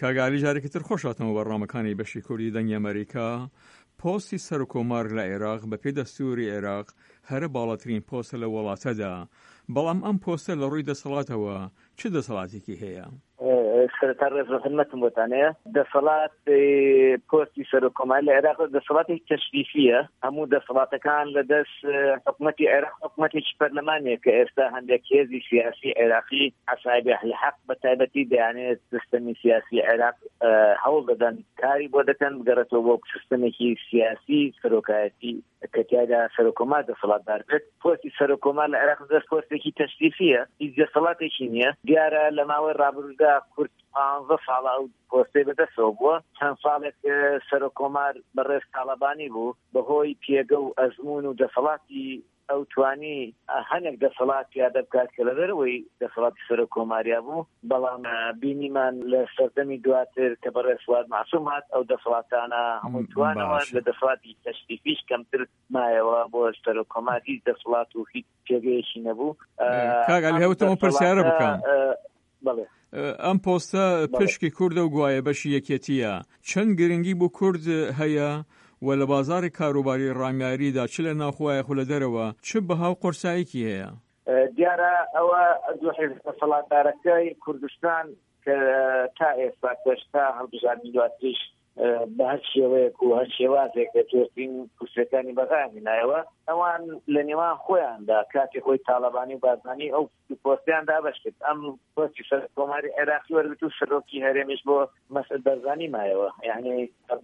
کاگالی جارێکی تر خۆشاتەوە بەڕامەکانی بەشی کوردی دەنگی ئەمریکا. پۆستی سەر و کۆمار لە عێراق بەپێی دەستوری عێراق هەرە باڵاترین پۆستە لە وڵاتەدا، بەڵام ئەم پۆستە لە ڕووی دەسەڵاتەوە چ دەسەڵاتێکی هەیە؟ سەرەتا ڕێز خزمەتم بۆتانەیە. دەسەڵات پۆستی سەر و کۆمار لە عێراق دەسەڵاتی تەشریفیە. هەموو دەسەڵاتەکان لە دەست حکوومەتی عێراق حکوومەتێکی پەرلەمانێک کە ئێستا هەندێک هێزی سیاسی عێراقی حەسابی ئەهلحەق بە تایبەتی دەیانێت سیستەمی سیاسی عێراق هەوڵ دەدەن کاری بۆ دەکەن بگەڕێتەوە بۆ سیستەمێکی سیاسی سەرۆکایەتی کە تیایدا سەر و کۆمار دەسەڵاتدار بێت. پۆستی سەر و کۆمار لە عێراق دەست پۆستێکی تەشریفیە، هیچ دەسەڵاتێکی نییە. دیارە لە ماوەی ڕابردوودا کورد 15 ساڵ ئەو پۆستەی بەدەستەوە بووە. چەند ساڵێک سەر و کۆمار بەڕێز تاڵەبانی بوو، بەهۆی پێگە و ئەزمون و دەسەڵاتی ئەو توانی هەنێک دەسەڵات پیادە بکات کە لە دەرەوەی دەسەڵاتی سەر و کۆماریا بوو، بەڵام بینیمان لە سەردەمی دواتر کە بەڕێز فواد معسووم هات ئەو دەسەڵاتانە هەموو توانەوە لە دەسەڵاتی تەشریفیش کەمتر مایەوە بۆ سەر و کۆمار هیچ دەسەڵات و هیچ پێگەیەکی نەبوو. کاگالی هەوتەوە پرسیارە بکەم. بەڵێ ئەم پۆستە پشکی کوردە و گوایە بەشی یەکێتیە، چەند گرنگی بۆ کورد هەیە و لە بازاری کاروباری ڕامیاریدا چ لە ناوخوایە خو لە دەرەوە چ بەهاو قورساییکی هەیە؟ دیارە ئەوە دوو حیزب دەسەڵاتدارەکەی کوردستان کە تا ئێستا کەشتا هەڵبژاردنی دواتریش بە هەر شێوەیەک و هەر شێوازێک لە جۆرترین کوردستانی بەغاهێنایەوە، ئەوان لە نێوان خۆیاندا کاتی خۆی تاڵەبانی و بازرگانی ئەو پۆستیان دابەش کرد. ئەم پۆستی سەر کۆماری عێراقی وەرگرت و سەرۆکی هەرێمیش بۆ مەسئول بەرزانی مایەوە. یعنی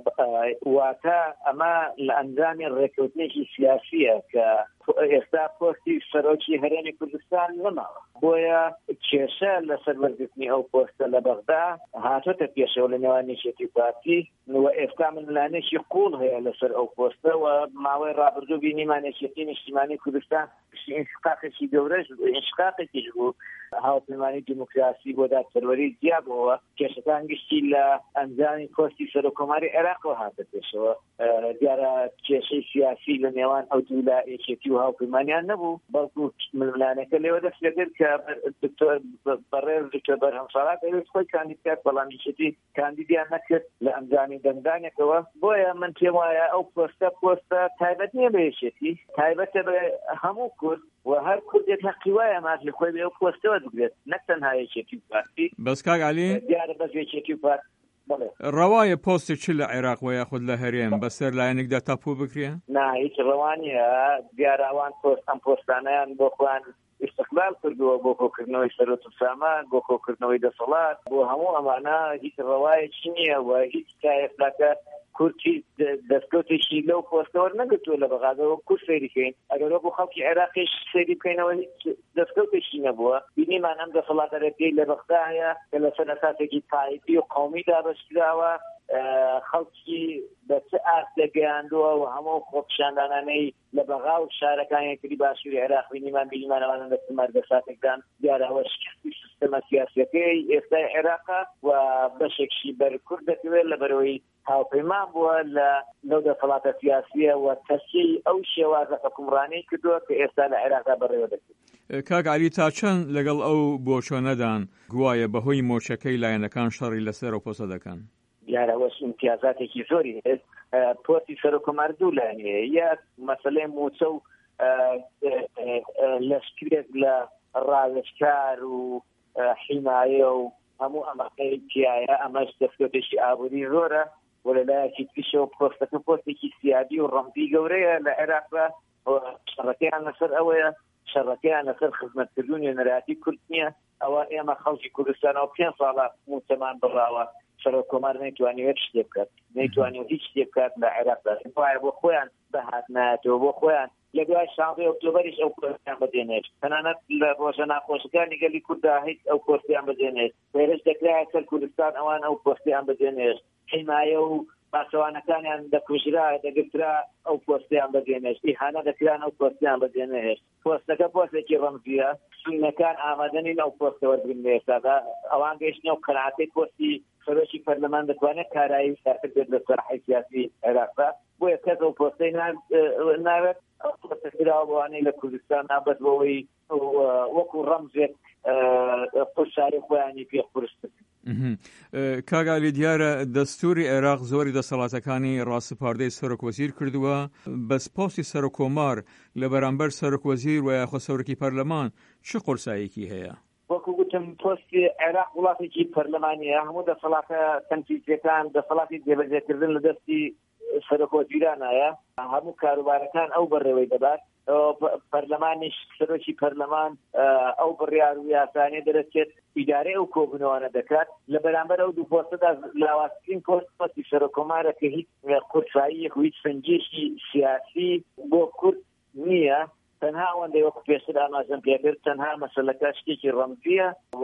واتە ئەمە لە ئەنجامی ڕێکەوتنێکی سیاسیە کە ئێستا پۆستی سەرۆکی هەرێمی کوردستان نەماوە، بۆیە کێشە لەسەر وەرگرتنی ئەو پۆستە لە بەغدا هاتۆتە پێشەوە لە نێوان نیشتێتی پارتی و ئێستا منلانێکی قوڵ هەیە لەسەر ئەو پۆستە و ماوەی ڕابردوو بینیمان نیشتێتی نیشتیمانی کوردستان انشقاقێکی گەورەش انشقاقێکیش بوو، هاوپەیمانی دیموکراسی بۆ دادپەروەری جیابەوە. کێشەکان گشتی لە ئەنجامی پۆستی سەر و کۆماری عێراقەوە هاتە پێشەوە. دیارە کێشەی سیاسی لە نێوان ئەو دوولا یەکێتی و هاوپەیمانیان نەبوو، بەڵکو منلانەکە لێوە دەست پێکرد کە دکتۆر بەڕێز دکتۆر بەرهەمساڵات دەوێت خۆی کاندیدکات، بەڵام یەکێتی کاندیدیان نەکرد لە ئەنجامی دەنگدانێکەوە. بۆیە من پێم وایە ئەو پۆستە تایبەت نییە بە یەکێتی، تایبەتە بە هەموو کورد و هەر کوردێک حەقی وایە مات لە خۆی بێ ئەو پۆستەوە بگرێت، نەک تەنها یەکێتی و پارتی. بەس کاگالی دیارە بەس یەکێتی و پارتی ڕەوایە پۆستی چ لە عێراق و یاخود لە هەرێم بەسەر لایەنێکدا تاپوو بکرێ؟ نا هیچ ڕەوانیە. دیارە ئەوان ئەم پۆستانەیان بۆ خۆیان استقلال کردووە بۆ کۆکردنەوەی سەرۆت و سامان، بۆ کۆکردنەوەی دەسەڵات، بۆ هەموو ئەمانە هیچ ڕەوایەکی نییە و هیچ کایەفلاکە کورتی دەستکەوتێکی لەو پۆستەوە نەگرتووە لە بەغادەوە کورد سەیریکەین. ئەگەر بۆ خەڵکی عێراقیش سەیری بکەینەوە هیچ دەستکەوتێکی نەبووە. بینیمان ئەم دەسەڵاتدارەکەی لە بەغدا هەیە کە لەسەر ئەساسێکی تایبی و قەومی دابەشکراوە، خەڵکی بە چ ئاستەگەیاندووە و هەموو خۆپیشاندانانەی لە بەغا و شارەکانێکی باشووری عێراق بینیمانەوەن لە سماردەساتێکدان دیارەوە شکستی سیستەمە سیاسیەکەی ئێستای عێراقا و بەشێکشی بەرکورد دەکەوێت لە بەرەوەی هاوپەیمان بووە لەو دەسەڵاتە سیاسیە و تەسیی ئەو شێوازە حکومڕانی کردووە کە ئێستا لە عێراقا بەڕێوە دەکرێت. کاک عەلی تا چەند لەگەڵ ئەو بۆچۆنەدان گوایە بەهۆی مۆچەکەی لایەنەکان شەڕی لەسەر ئەو پۆستە دەکەن؟ دیارەوەش امتیازاتێکی زۆری هەیە. پۆستی سەر و کۆمار دوو لایەنەیە، یەک مەسەلەی موچە و لەشکرێک لە ڕاوێژکار و حیمایە و هەموو ئەمەکەی تایە، ئەمەش دەستکەوتێکی ئابووری زۆرە و لەلایەکی تریشەوە پۆستەکە پۆستێکی سیادی و ڕەمزی گەورەیە لە عێراقدا. شەڕەکەیان لەسەر ئەوەیە، شەڕەکەیان لەسەر خزمەتکردنی نەراتی کورد نییە. ئەوە ئێمە خەڵکی کوردستانەوە 5 ساڵە موچەمان بڕاوە، سەر و کۆمار نەیتوانێت شتێ بکات، نەیتوانێت هیچ شتێ بکات لە عێراقدا. وایە بۆ خۆیان بەهات نایەتەوە، بۆ خۆیان لە دوای 16 ئۆکتۆبەریش ئەو کۆستیان بەدێنێت، تەنانەت لە ڕۆژە ناخۆشەکانی گەلی کووردا هیچ ئەو کۆستیان بەدێنێت، وێرش دەکرایە سەر کوردستان ئەوان ئەو کۆستیان بەدێنێت، حیمایە و پاسەوانەکانیان دەکوژرا دەگرترا ئەو پۆستیان بەدێنێت، ئیهانە دەکران ئەو پۆستیان بەدێنێت. پۆستەکە پۆستێکی ڕەمزیە، سنەکان ئامادەنین ئەو پۆستە وەرگرن لە ئێستادا. ئەوان گەیشتنەوە قەناعەتەی پۆستی سەرۆکی پەرلەمان دەتوانێت کارایی ساکرد بێت لە ساحەی سیاسی عێراقدا، بۆیە کەس ئەو پۆستەی ناوێت. ئەو پۆستە کراوە بۆوانەی لە کوردستان نابەت بەوەی وەکو ڕەمزێک قورشاری خۆیانی پێ قورس بکەن. کاگالی دیارە دەستوری عێراق زۆری دەسەڵاتەکانی ڕاستسپاردەی سەرۆکوەزیر کردووە، بەس پۆستی سەرۆکۆمار لە بەرامبەر سەرۆکوەزیر و یاخۆ سەرۆکی پەرلەمان چ قورساییەکی هەیە؟ وەکو گوتم پۆستی عێراق وڵاتێکی پەرلەمانیە، هەموو دەسەڵاتە تەنفیزیەکان دەسەڵاتی جێبەجێکردن لە دەستی سەرۆکوەزیرانایە، هەموو کاروبارەکان ئەو بەڕێوەی دەبات، پەرلەمانیش سەرۆکی پەرلەمان ئەو بڕیار و یاسانەی دەرەچێت ئیدارەی ئەو کۆبوونەوەنە دەکات. لە بەرامبەر ئەو دوو پۆستەدا لاوازترین پۆستی سەرۆکۆمارە کە هیچ قورساییەک و هیچ سنجێکی سیاسی بۆ کورد نییە، تەنها ئەوەندەی وەکو پێشتر ئاماژەم پێکرد تەنها مەسەلەکە شتێکی ڕەمزیە و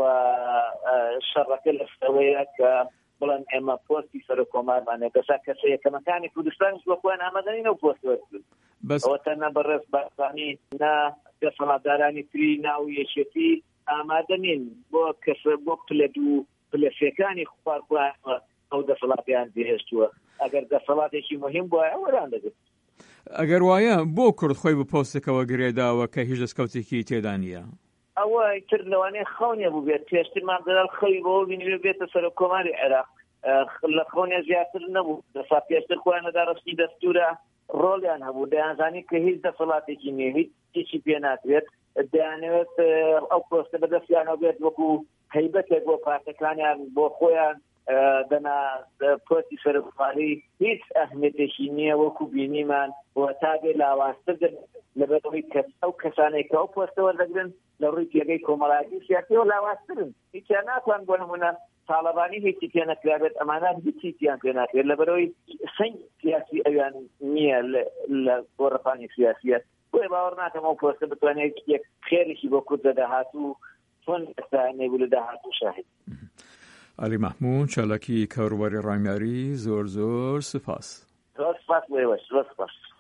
شەڕەکە لەشتەوەیە کە بڵێن ئێمە پۆستی سەرۆکۆمارمانێ بەسا کەسە یەکەمەکانی کوردستانیش بۆ خۆیان ئامادەنین ئەو پۆست وەرگرن، ئەوە تەنها بەڕێز بارزانی نا دەسەڵاتدارانی تری ناو یەکێتی ئامادە نین بۆ کەسە بۆ پلەد و پلەفێکانی خوارخوایانەوە ئەو دەسەڵاتیان جێهێشتووە. ئەگەر دەسەڵاتێکی مهم بووە ئەوەران دەگرت. ئەگەر وایە بۆ کورد خۆی بە پۆستێکەوە گرێداوە کە هیچ دەستکەوتێکی تێدا نییە؟ ئەوە تر لەوانەیە خەونێ بوو بێت، پێشترمان دەدال خەوی بەوە بینی بێتە سەرۆکۆماری عێراق، لە خەونێ زیاتر نەبوو. دەسا پێشتر خۆیان لە داڕستی دەستورە ڕۆڵیان هەبوو، دەیانزانی کە هیچ دەسەڵاتێکی نییە، هیچی پێ ناکرێت، دەیانەوێت ئەو پۆستە بەدەستیانەوە بێت وەکو هەیبەتێک بۆ پارتەکانیان بۆ خۆیان دەنا پۆستی سەرۆکۆماری هیچ ئەهمیەتێکی نییە وەکو بینیمان بۆ تا بێ لاوازتر لەبەرەوەی ئەو کەسانێک کە ئەو پۆستە وەردەگرن لە ڕووی پێگەی کۆمەڵایەتی سیاسیەوە لاوازترن، هیچیان ناتوان بۆ نمونە تاڵەبانی هیچی پێ نەکرابێت، ئەمانات هیچی تیان پێ ناکرێت لەبەرەوەی سنگ سیاسی ئەویان نییە لە گۆڕەپانی سیاسیە. بۆیە باوەڕ ناکەم ئەو پۆستە بتوانێت یەک خێرێکی بۆ کورد دەداهاتوو چۆن ئێستا بوو لە داهاتوو شاهد. علی مەحموود چالاکی کاروباری ڕامیاری، زۆر زۆر سپاس. زۆر سپاس بۆ ئێوەش، زۆر سپاس.